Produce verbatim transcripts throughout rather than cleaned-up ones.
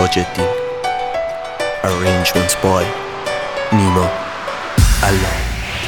تاج‌الدین. Arrangements by نیما الله.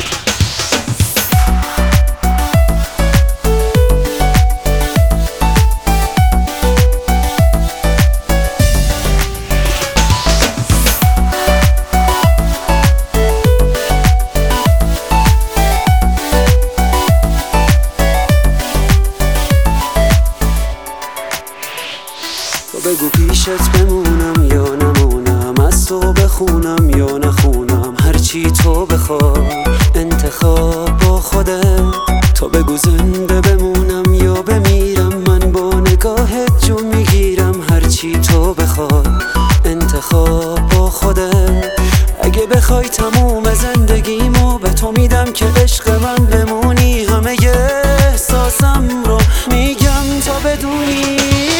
بگو پیشت بمونم یا نمونم، از تو بخونم یا نخونم، هرچی تو بخوای انتخاب با خودم. تو بگو زنده بمونم یا بمیرم، من با نگاهت جو میگیرم، هرچی تو بخوای انتخاب با خودم. اگه بخوای تموم زندگیمو به تو میدم که عشق من بمونی، همه احساسم رو میگم تا بدونی.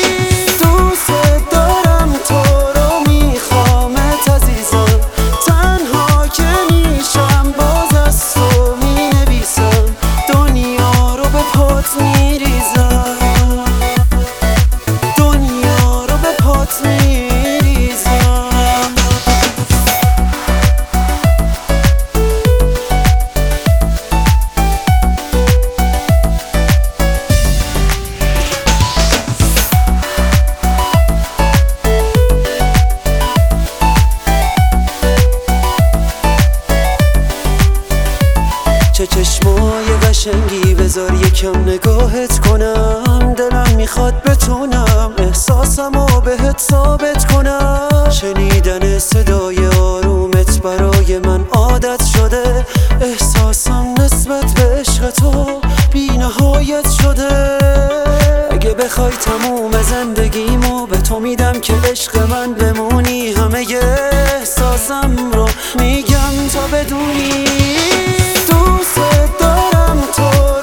چه چشمای قشنگی، بذار یکم نگاهت کنم، دلم میخواد بتونم احساسمو بهت ثابت کنم. شنیدن صدای آرومت برای من عادت شده، احساسم نسبت به عشق تو بی نهایت شده. اگه بخوای تموم زندگیمو به تو میدم که عشق من بمونی، همه احساسم رو میگم تا بدونی. دوست دارم تو